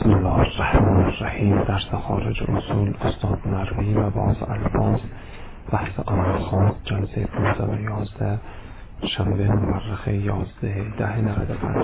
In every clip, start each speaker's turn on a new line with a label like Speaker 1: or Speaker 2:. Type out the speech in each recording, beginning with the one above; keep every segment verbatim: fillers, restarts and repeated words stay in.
Speaker 1: بسم الله الرحمن الرحیم. درس خارج اصول استاد مروی و باز الفاظ بحث آن خاص جلسه پانزده و یازده شنبه مورخه یازده ده نود و پنج.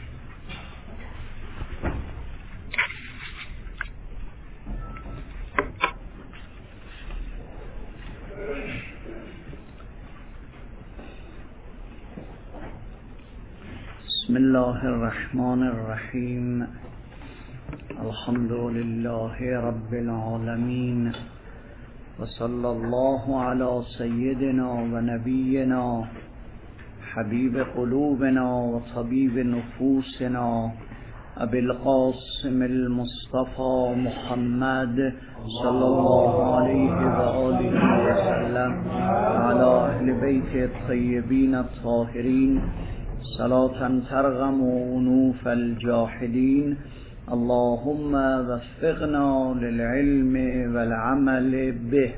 Speaker 2: بسم الله الرحمن الرحیم. الحمد لله رب العالمین و صلی الله علی سیدنا و نبینا حبیب قلوبنا و طبیب نفوسنا ابی القاسم المصطفى محمد صلی الله علیه و آله و سلم علی اهل بیت الطیبین الطاهرین صلاة ترغم عنوف الجاحدین. اللهم وفقنا للعلم والعمل به.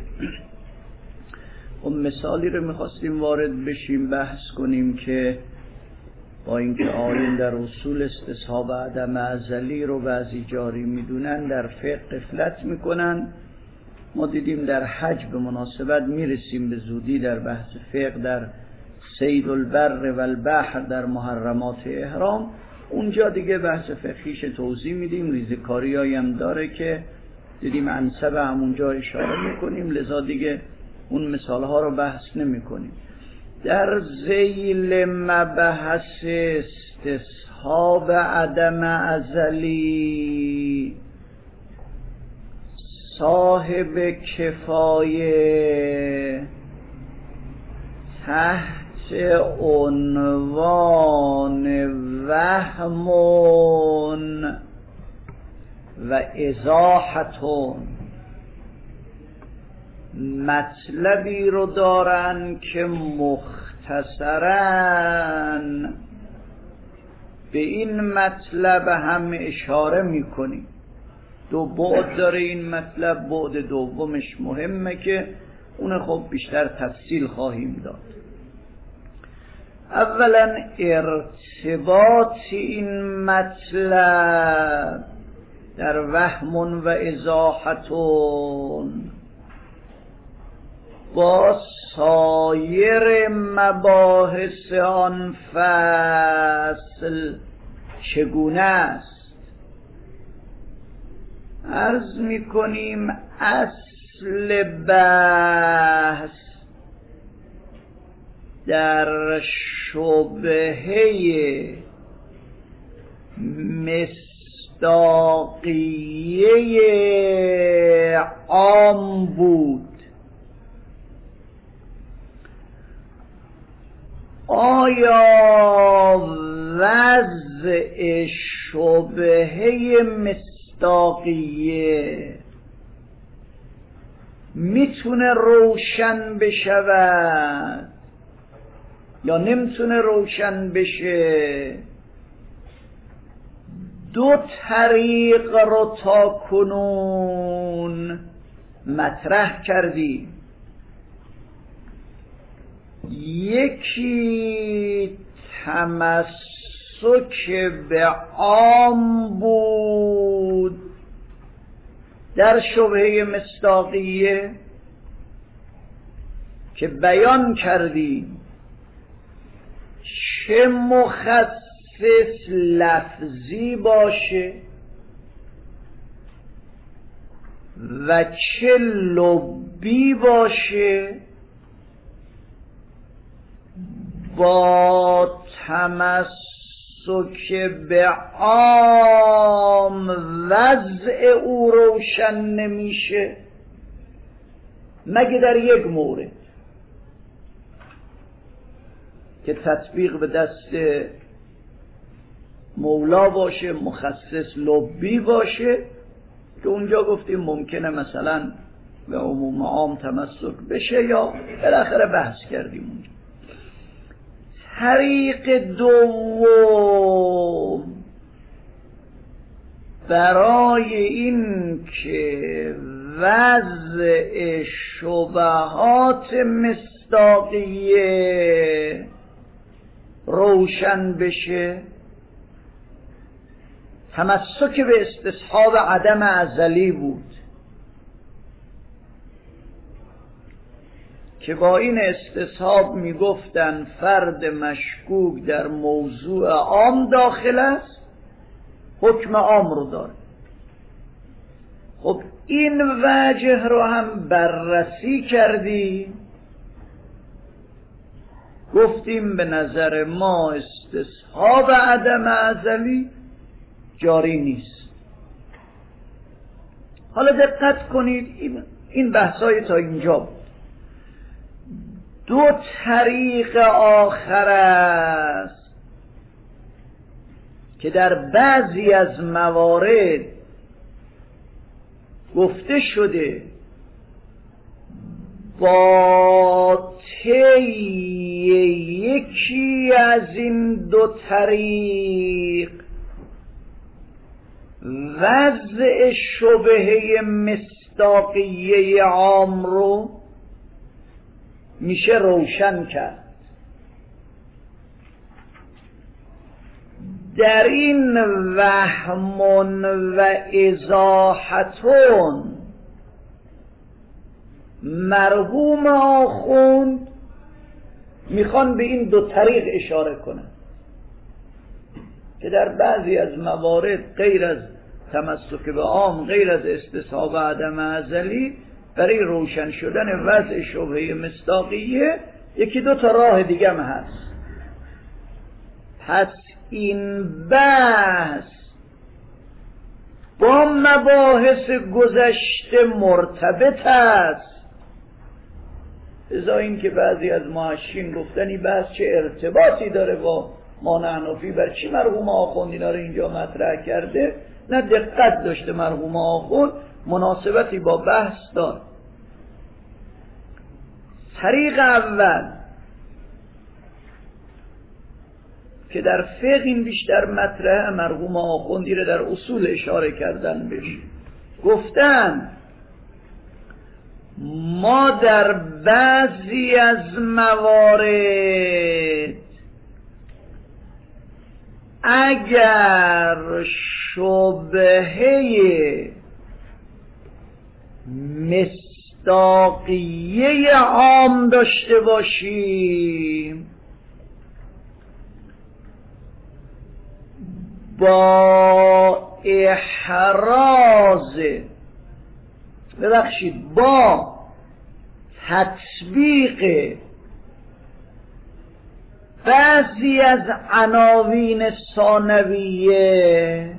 Speaker 2: اون مثالی رو میخواستیم وارد بشیم، بحث کنیم که با اینکه آیین در اصول استصحاب عدم ازلی رو بعضی جاری میدونن، در فقه غفلت میکنن. ما دیدیم در حج به مناسبت میرسیم به زودی در بحث فقه در صید البر و البحر در محرمات احرام، اونجا دیگه بحث فقهیش توضیح میدیم. ریزکاری هایی هم داره که دیدیم انسب همونجا اشاره میکنیم، لذا دیگه اون مثال ها رو بحث نمی کنیم. در ذیل مبحث استصحاب عدم ازلی صاحب کفایه تحت عنوان وهمون و ازاحتون مطلبی رو دارن که مختصرن به این مطلب هم اشاره میکنیم. دو بعد داره این مطلب. بعد دومش مهمه که اون خب بیشتر تفصیل خواهیم داد. اولا ارتباط این مطلب در وهم و ازاحتون با سایر مباحث آن فصل چگونه است؟ عرض می کنیم اصل بحث در شبهه مصداقیه عام بود. آیا وضع شبهه مصداقیه میتونه روشن بشود یا نمیتونه روشن بشه؟ دو طریق رو تا کنون مطرح کردیم. یکی تمسک به عام بود در شبهه مصداقیه که بیان کردیم چه مخصص لفظی باشه و چه لبی باشه، با تمسک به عام وضع او روشن نمیشه مگه در یک مورد که تطبیق به دست مولا باشه، مخصص لبی باشه، که اونجا گفتیم ممکنه مثلا به عموم عام تمسک بشه یا بالاخره بحث کردیم اونجا. طریق دوم برای این که وضع شبهات مصداقیه روشن بشه تمسک به استصحاب عدم ازلی بود که با این استصحاب میگفتن فرد مشکوک در موضوع عام داخل است، حکم عام رو داره. خب این وجه رو هم بررسی کردیم، گفتیم به نظر ما استصحاب عدم ازلی جاری نیست. حالا دقت کنید، این بحثای تا اینجا بود. دو طریق آخر است که در بعضی از موارد گفته شده با طی یکی از این دو طریق وضع شبهه مصداقیه عام رو میشه روشن کرد. در این وهمون و ازاحتون مرحوم آخوند میخوان به این دو طریق اشاره کنن که در بعضی از موارد غیر از تمسک به عام، غیر از استصحاب عدم ازلی، برای روشن شدن وضع شبهه مصداقیه یکی دو تا راه دیگه هم هست. پس این بحث با مباحث گذشته مرتبط است. ازا این که بعضی از محشین گفتن این بحث چه ارتباطی داره با ما حنفی، بر چی مرحوم آخوند اینا رو اینجا مطرح کرده؟ نه، دقت داشته مرحوم آخوند، مناسبتی با بحث دار. طریق اول که در فقه این بیشتر مطرح، مرحوم آخوندی رو در اصول اشاره کردن بهش، گفتن ما در بعضی از موارد اگر شبهه مصداقیه عام داشته باشیم با احراز ببخشید با تطبیق بعضی از عناوین ثانویه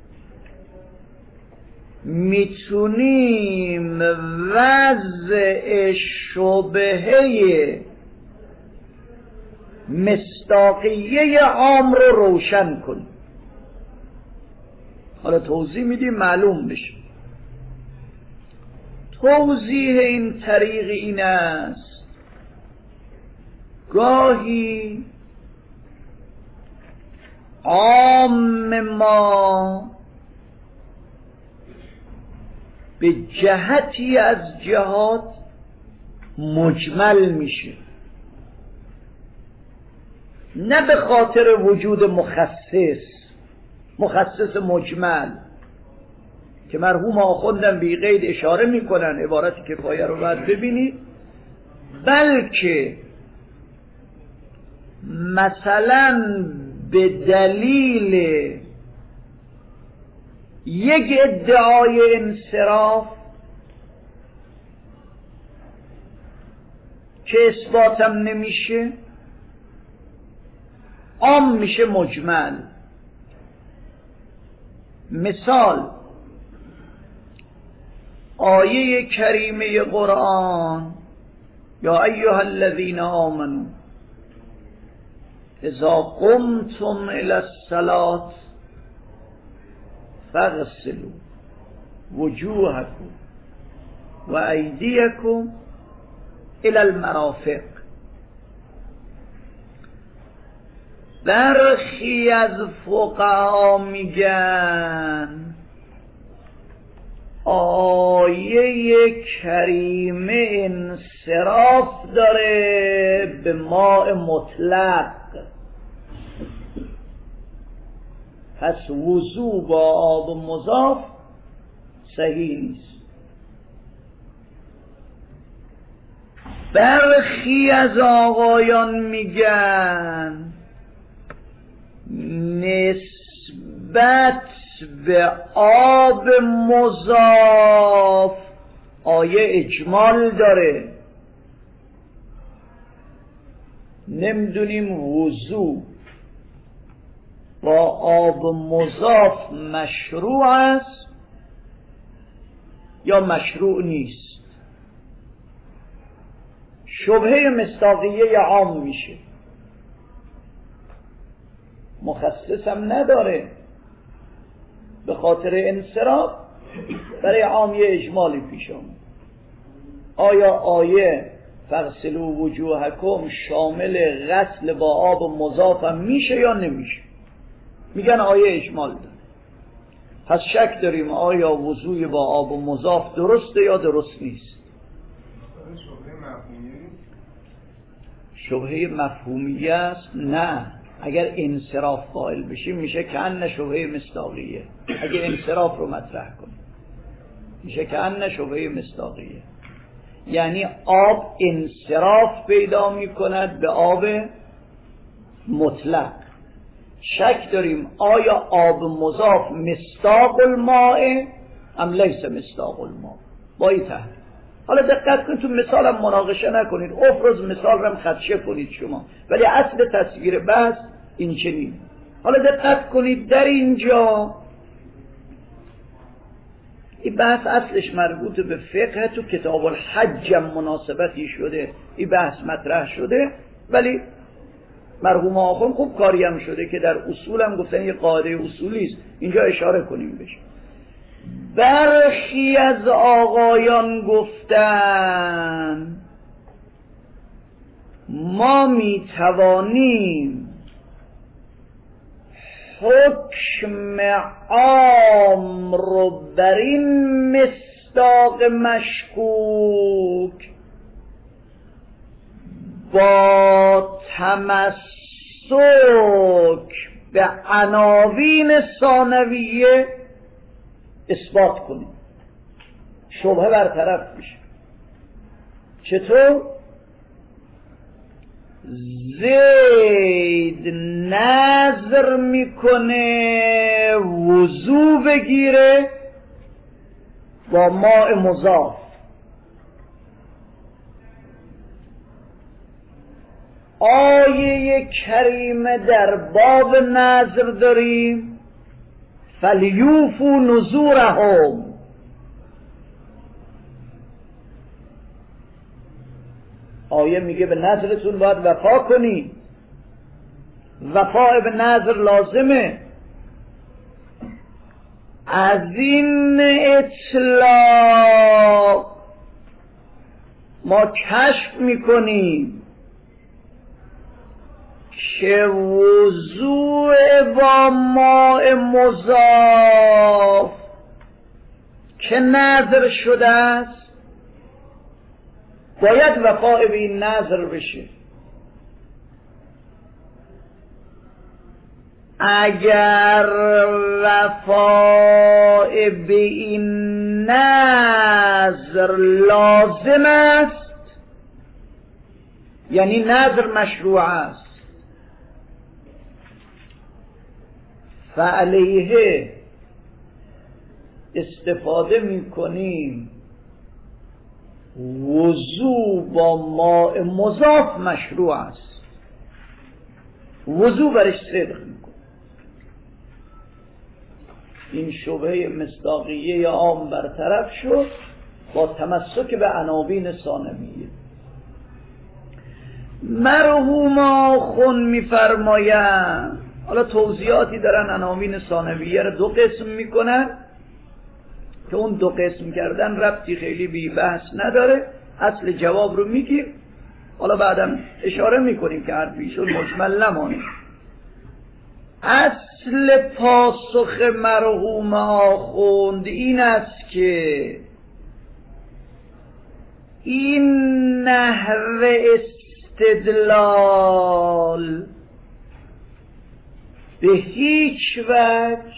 Speaker 2: میتونیم وضع شبهه مصداقیه عام رو روشن کنیم. حالا توضیح میدیم معلوم بشه. توضیح این طریق این است گاهی عام ما به جهتی از جهات مجمل میشه، نه به خاطر وجود مخصص مخصص مجمل که مرحوم آخوندم بی قید اشاره میکنن، عبارت کفایه رو باید ببینید، بلکه مثلا به دلیل یک ادعای انصراف که اثباتم نمیشه عام میشه مجمل. مثال آیه کریمه قرآن یا ایها الذین آمنوا اذا قمتم الی الصلاة فاغسلوا وجوهکم و ایدیکم الی المرافق. برخی از فقها میگن آیه کریمه انصراف داره به ماء مطلق، پس وضو با آب مضاف صحیح نیست. برخی از آقایان میگن نسبت به آب مضاف آیه اجمال داره، نمیدونیم وضو با آب مضاف مشروع است یا مشروع نیست. شبهه مصداقیه عام میشه، مخصص هم نداره، به خاطر انصراف برای عام یه اجمالی پیش آمد. آیا آیه فغسلوا وجوهکم شامل غسل با آب مضاف هم میشه یا نمیشه؟ میگن آیه اجمال داره. پس شک داریم آیا وضوی با آب مضاف درسته یا درست نیست. شبهه مفهومیه است؟ نه، اگر انصراف قائل بشیم میشه کأن شبهه مصداقیه. اگر انصراف رو مطرح کنیم میشه کأن شبهه مصداقیه، یعنی آب انصراف پیدا میکند به آب مطلق. شک داریم آیا آب مضاف مصداق الماء ام لیس مصداق الماء. با این تحلیل حالا دقت کنید، تو مثالم مناقشه نکنید، افرض مثال رو هم خدشه کنید شما، ولی اصل تصویر بحث این چنین. حالا دقت کنید در اینجا این بحث اصلش مربوط به فقه، تو کتاب الحج مناسبتی شده این بحث مطرح شده، ولی مرحوم آخوند خوب کاری هم شده که در اصول هم گفتن یه قاعده اصولی است، اینجا اشاره کنیم بشه. برخی از آقایان گفتن ما می توانیم حکم عام رو بر این مصداق مشکوک با تمسک به عناوین ثانویه اثبات کنیم، شبهه برطرف میشه. چطور؟ زید نظر میکنه وضو بگیره با ماء مضاف، آیه کریمه در باب نظر داریم فلیوفوا نذورهم، آیه میگه به نظرتون باید وفا کنی، وفا به نظر لازمه. از این اطلاق ما کشف میکنیم که وضوء با ماء مضاف که نظر شده است باید وفا به این نظر بشه. اگر وفا به این نظر لازم است یعنی نظر مشروع است، فعلیه استفاده میکنیم وضو با ماء مضاف مشروع است، وضو برش صدق میکنیم. این شبهه مصداقیه عام برطرف شد با تمسک به عناوین ثانویه. مرحوم آخوند میفرمایند، حالا توضیحاتی دارن، عناوین ثانویه رو دو قسم میکنن که اون دو قسم کردن ربطی خیلی بی بحث نداره، اصل جواب رو میگیم، حالا بعدم اشاره میکنیم که حرفیشون مجمل نمانه. اصل پاسخ مرحوم آخوند این است که این نحو استدلال به هیچ وجه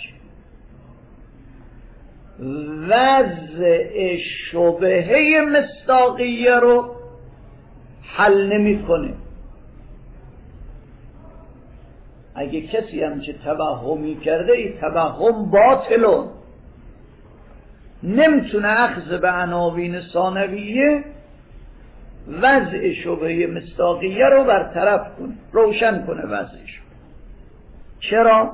Speaker 2: وضع شبهه مصداقیه رو حل نمی‌کنه. اگه کسی همچه توهمی کرده، این توهم باطلون، نمیتونه اخذ به عناوین ثانویه وضع شبهه مصداقیه رو برطرف کنه، روشن کنه وضعش. چرا؟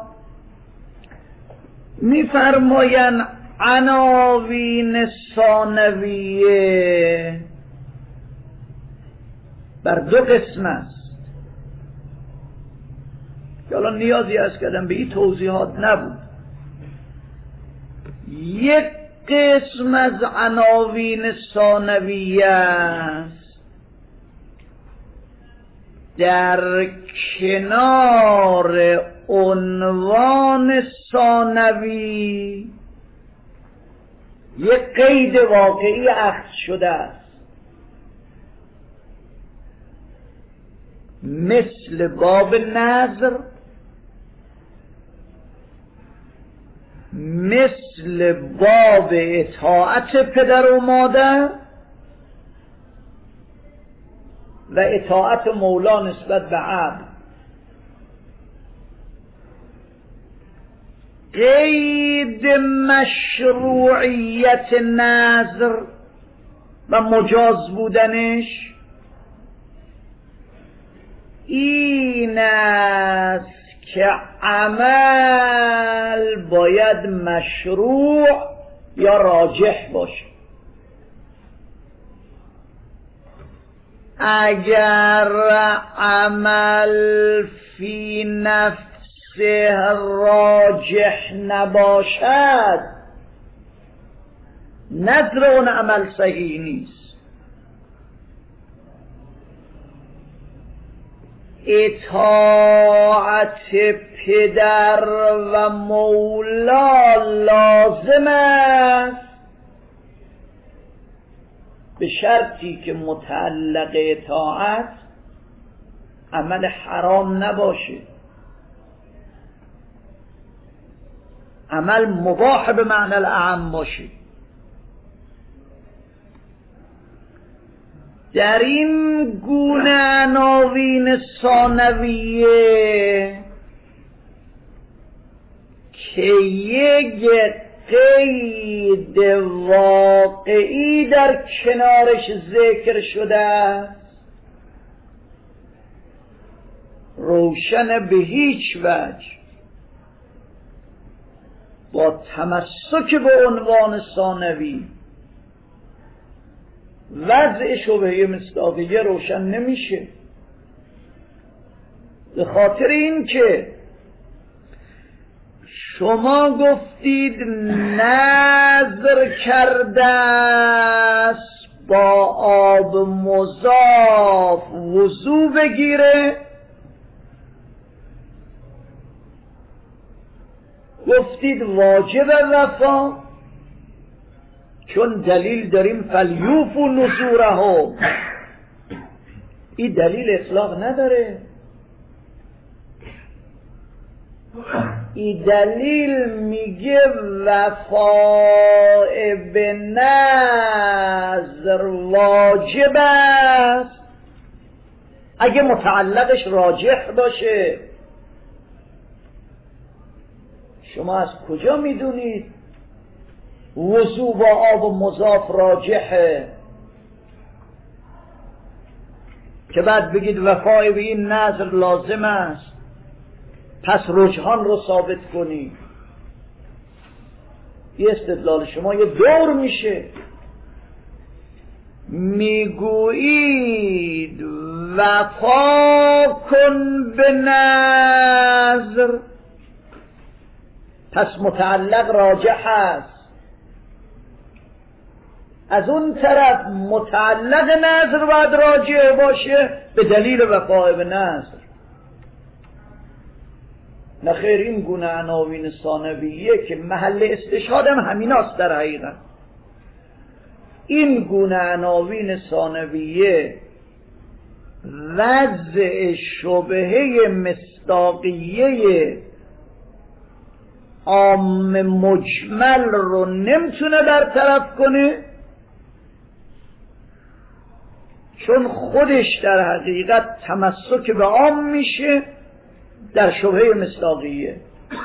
Speaker 2: میفرماین عناوین ثانویه بر دو قسم است که الان نیازی است کردم به این توضیحات نبود. یک قسم از عناوین ثانویه است در کنار عنوان ثانوی یک قید واقعی اخذ شده است، مثل باب نظر، مثل باب اطاعت پدر و مادر و اطاعت مولا نسبت به عبد. قید مشروعیت نظر و مجاز بودنش این است که عمل باید مشروع یا راجح باشه. اگر عمل فی نفسه راجح نباشد، نظر اون عمل صحیح نیست. اطاعت پدر و مولا لازم است به شرطی که متعلق اطاعت عمل حرام نباشه، عمل مباح به معنی الاعم باشه. در این گونه عناوین ثانویه که یک قید واقعی در کنارش ذکر شده است، روشن به هیچ وجه با تمسک به عنوان ثانوی وضع شبهه مصداقیه روشن نمیشه. به خاطر این که شما گفتید نظر کرده است با آب مضاف وضو بگیره، گفتید واجب وفا، چون دلیل داریم فلیوف و نذورهم. این دلیل اطلاق نداره، این دلیل میگه وفاء به نذر واجب است اگه متعلقش راجح باشه. شما از کجا میدونید وضو با آب مضاف راجحه که بعد بگید وفای به این نظر لازم است، پس رجحان رو ثابت کنید؟ این استدلال شما یه دور میشه. میگویید وفا کن به نظر، پس متعلق راجح است. از اون طرف متعلق نظر باید راجع باشه به دلیل وفای به نظر. نخیر، این گونه عناوین ثانویه که محل استشهاد هم همیناست در حقیقت. این گونه عناوین ثانویه وضع شبهه مصداقیه عام مجمل رو نمیتونه برطرف کنه، چون خودش در حقیقت تمسک به عام میشه در شبهه مصداقیه.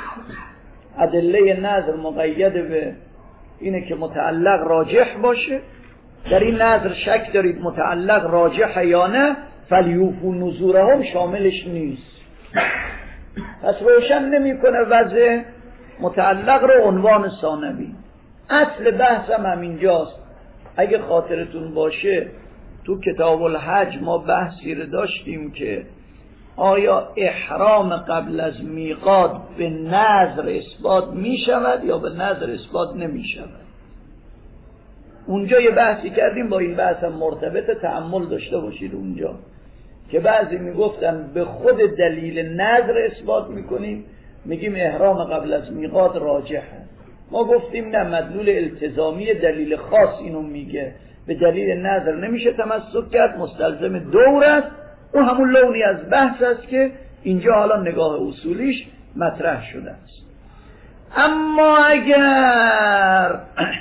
Speaker 2: ادله نظر مقید به اینه که متعلق راجح باشه. در این نظر شک دارید متعلق راجح یا نه، فلیوفوا نذورهم شاملش نیست. پس روشن نمیکنه وضع متعلق رو عنوان ثانوی. اصل بحثم همینجاست. اگه خاطرتون باشه تو کتاب الحج ما بحثی رو داشتیم که آیا احرام قبل از میقات به نظر اثبات می شود یا به نظر اثبات نمی شود. اونجا یه بحثی کردیم، با این بحث هم مرتبط، تأمل داشته باشید اونجا، که بعضی میگفتن به خود دلیل نظر اثبات میکنیم، میگیم احرام قبل از میقات راجح هست. ما گفتیم نه، مدلول التزامی دلیل خاص اینو میگه، به دلیل نظر نمیشه تمسک کرد، مستلزم دور است. اون همون لونی از بحث است که اینجا حالا نگاه اصولیش مطرح شده است. اما اگر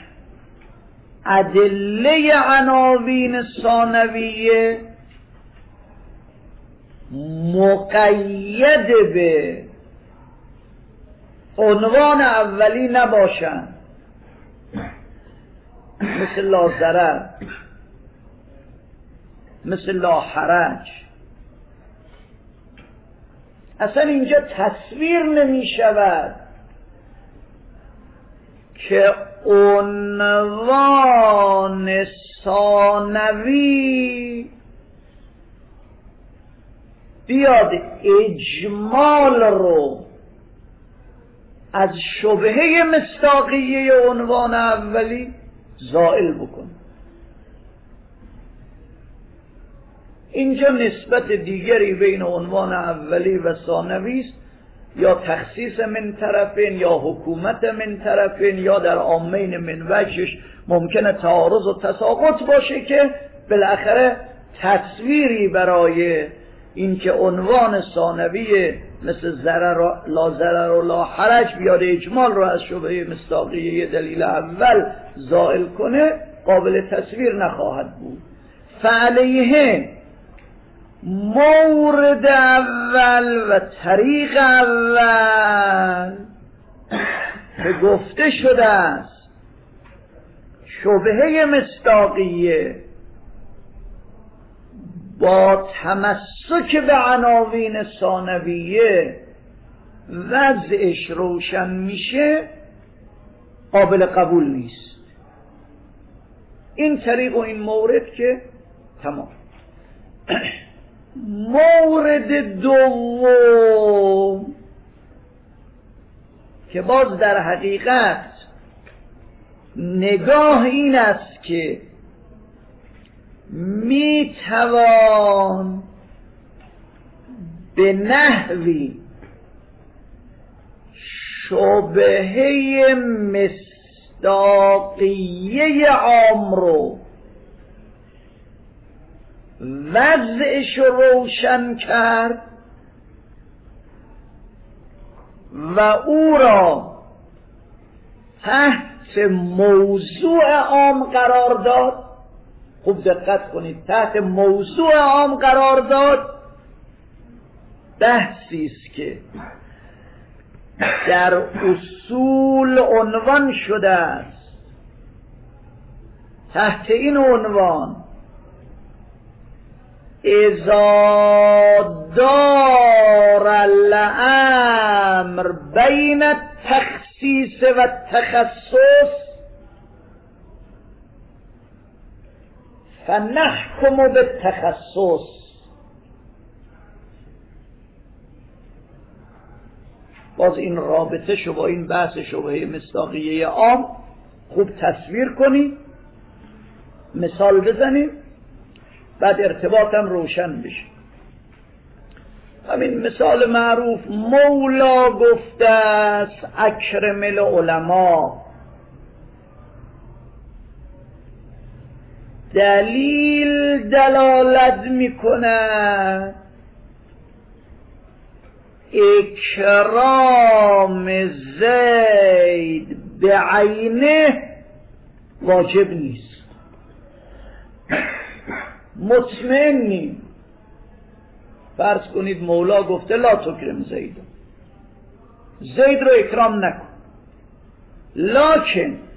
Speaker 2: ادله عناوین ثانویه مقید به عنوان اولی نباشند، مثل لا ضرر، مثل لا حرج، اصلا اینجا تصویر نمی شود که عنوان ثانوی بیاد اجمال رو از شبهه مصداقیه عنوان اولی زائل بکن. اینجا نسبت دیگری بین عنوان اولی و ثانوی است، یا تخصیص من طرفین یا حکومت من طرفین، یا در عامین من وجهش ممکنه تعارض و تساقط باشه که بالاخره تصویری برای اینکه عنوان ثانوی مثل ضرر لا ضرر و لا حرج بیاد اجمال رو از شبهه مصداقیه دلیل اول زائل کنه قابل تصویر نخواهد بود. فعلیه مورد اول و طریق اول که گفته شده است شبهه مصداقیه با تمسک به عناوین ثانویه وضعش روشن میشه، قابل قبول نیست. این طریق و این مورد که تمام. مورد دوم که باز در حقیقت نگاه این است که می توان به نحوی شبهه مصداقیه عام رو وضعش روشن کرد و او را تحت موضوع عام قرار داد. خوب دقت کنید، تحت موضوع عام قرار داد بحثی است که در اصول عنوان شده است. تحت این عنوان اذا دار الامر بین التخصیص و التخصص فنحکم بالتخصص. باز این رابطه شو با این بحث شبهه مصداقیه عام خوب تصویر کنید، مثال بزنید، بعد ارتباطم روشن بشه. همین مثال معروف مولا گفته است اکرم العلماء، دلیل دلالت میکنه اکرام زید به عینه واجب نیست. مطمئنیم فرض کنید مولا گفته لا تکرم زید، زید رو اکرام نکن، لکن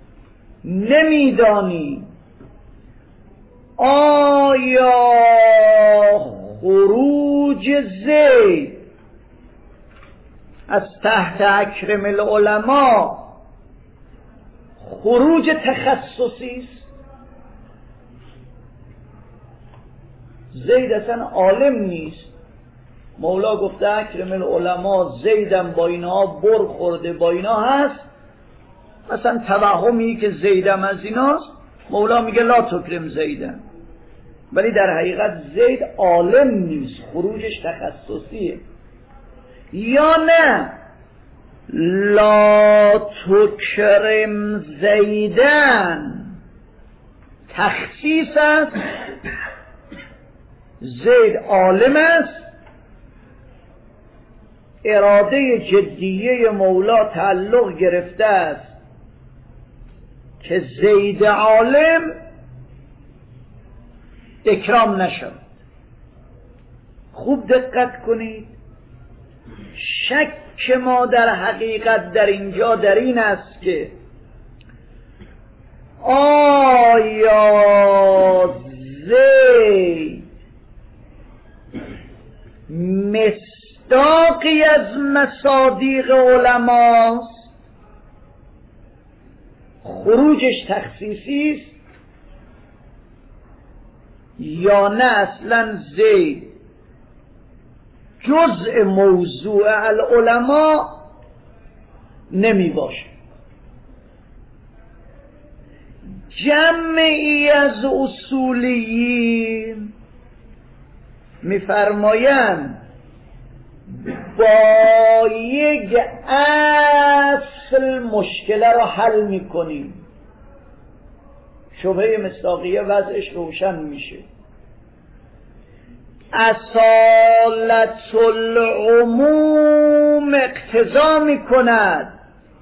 Speaker 2: نمیدانی آیا خروج زید از تحت اکرم العلماء خروج تخصصی است؟ زید اصلا عالم نیست، مولا گفته اکرم العلماء، زیدم با اینها بر خورده، با اینا هست، مثلا توهمی که زیدم از ایناست، مولا میگه لا تکرم زیدم، ولی در حقیقت زید عالم نیست، خروجش تخصصیه. یا نه لا تکرم زیدن تخصیص است، زید عالم است، اراده جدیه مولا تعلق گرفته است که زید عالم اکرام نشود. خوب دقت کنید، شک ما در حقیقت در اینجا در این است که آیا زید مصداقی از مصادیق علماست، خروجش تخصیصی است، یا نه اصلا زید جزء موضوع العلماء نمی باشه. جمعی از اصولیین میفرمایند با یک اصل مشکل رو حل میکنیم، شبهه مصداقیه وضعش روشن میشه. اصالت العموم اقتضا میکند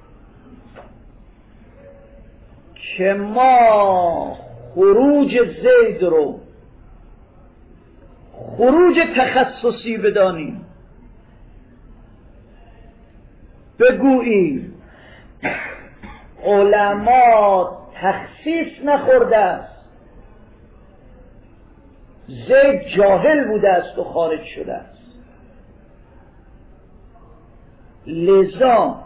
Speaker 2: که ما خروج زید رو خروج تخصصی بدانیم، بگوییم علما تخصیص نخورده است، زید جاهل بوده است و خارج شده است، لذا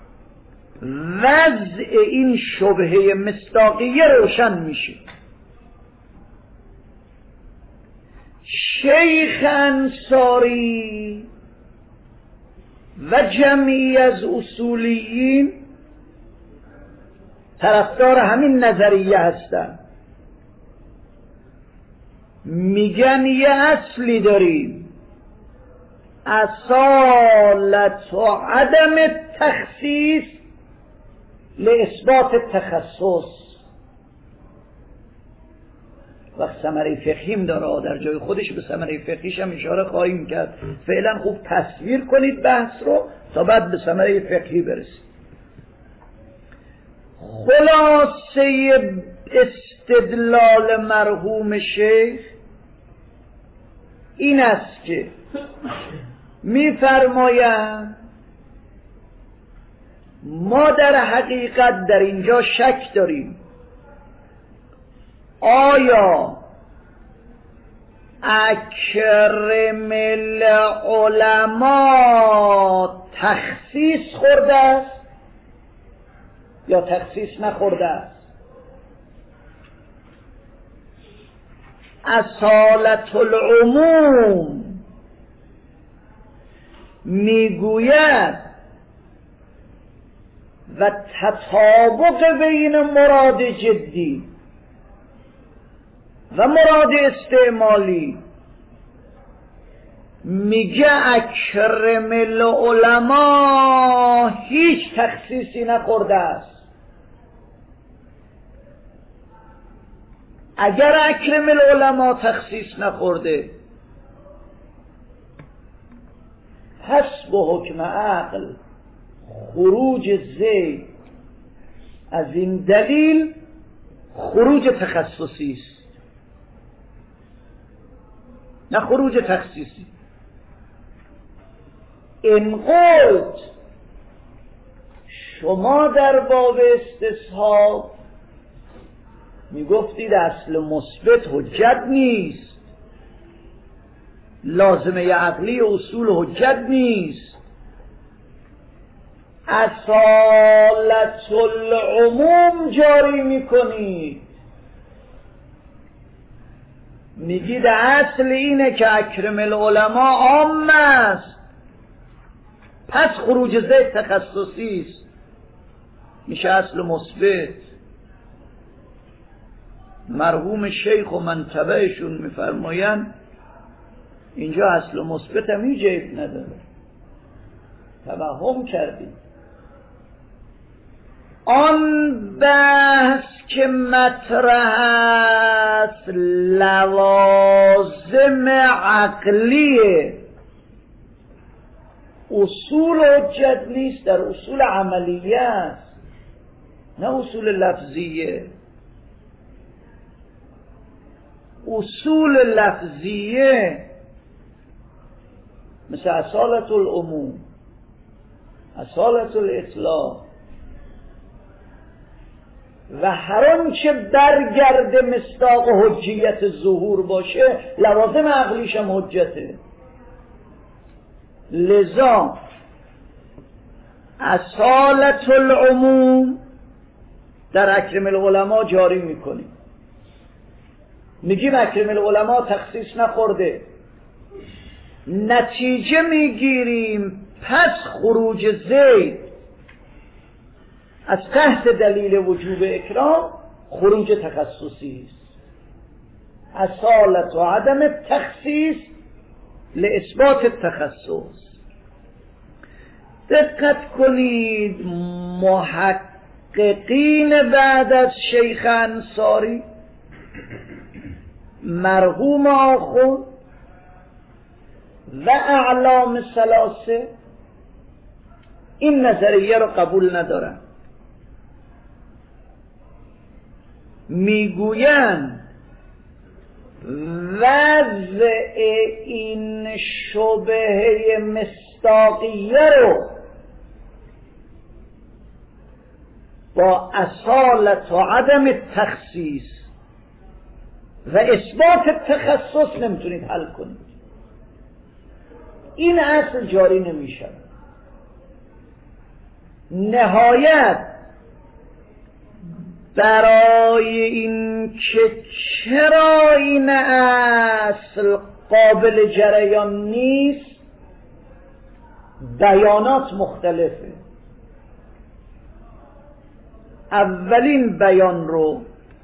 Speaker 2: وضع این شبهه مصداقیه روشن میشه. شیخ انصاری و جمعی از اصولیین طرفدار همین نظریه هستند، میگن یه اصلی داریم، اصالت و عدم تخصیص لاثبات تخصص. وقت ثمره فقهیم داره، در جای خودش به ثمره فقهیش هم اشاره خواهیم کرد، فعلا خوب تصویر کنید بحث رو تا بعد به ثمره فقهی برسید. خلاصه استدلال مرحوم شیخ این است که می‌فرمایند ما در حقیقت در اینجا شک داریم آیا اکرم العلماء تخصیص خورده است یا تخصیص نخورده است. اصالت العموم میگوید و تطابق بین مراد جدی و مراد استعمالی، میگه اکرم العلماء هیچ تخصیصی نخورده است. اگر اکرم العلماء تخصیص نخورده، پس به حکم عقل خروج زید از این دلیل خروج تخصصی است، نه خروج تخصیصی. این قلت شما در باب استصحاب میگفتید اصل مثبت حجت نیست، لازمه عقلی اصول حجت نیست، اصالت العموم جاری میکنید، میگید اصل اینه که اکرم العلماء عام است، پس خروج زید تخصصی است، میشه اصل مثبت. مرحوم شیخ و منطبعشون میفرمایند اینجا اصل مثبت هم هیچ عیب نداره، توهم کردید. آن بحث که مطرح است لوازم عقلیه، اصول حجت نیست، در اصول عملیه است، نه اصول لفظیه. اصول لفظیه مثل اصالت العموم، اصالت الاطلاق و هر آنچه برگرد مصداق حجیت ظهور باشه لوازم عقلیش هم حجته. لذا اصالت العموم در اکرم العلماء جاری میکنیم، میگیم اکرم العلماء تخصیص نخورده، نتیجه میگیریم پس خروج زید از تحت دلیل وجوب اکرام خروج تخصصی است. اصالت و عدم تخصیص لاثبات التخصص. دقت کنید، محققین بعد از شیخ انصاری، مرحوم آخوند و اعلام ثلاثه این نظریه رو قبول ندارن، میگویند وضع این شبهه مصداقیه رو با اصالت و عدم تخصیص و اثبات تخصص نمیتونید حل کنید. این اصل جاری نمیشه. نهایت برای این که چرا این اصل قابل جریان نیست بیانات مختلفه. اولین بیان رو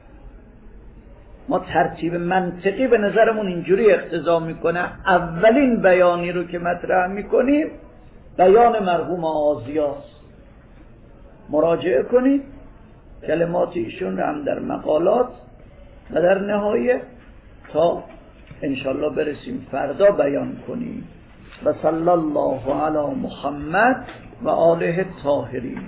Speaker 2: ما ترتیب منطقی به نظرمون اینجوری اقتضا میکنه، اولین بیانی رو که مطرح میکنیم بیان مرحوم آزیاست، مراجعه کنید کلمات ایشون رو هم در مقالات و در نهایه تا انشالله برسیم فردا بیان کنیم. و صلی الله علی محمد و آله الطاهرین.